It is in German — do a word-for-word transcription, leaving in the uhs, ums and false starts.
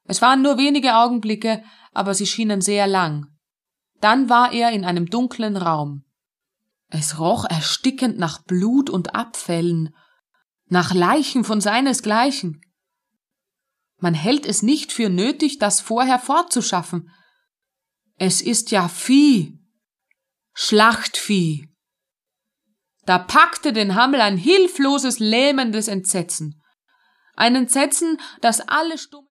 Es waren nur wenige Augenblicke, aber sie schienen sehr lang. Dann war er in einem dunklen Raum. Es roch erstickend nach Blut und Abfällen, nach Leichen von seinesgleichen. Man hält es nicht für nötig, das vorher fortzuschaffen. Es ist ja Vieh, Schlachtvieh. Da packte den Hammel ein hilfloses, lähmendes Entsetzen. Ein Entsetzen, das alle stumm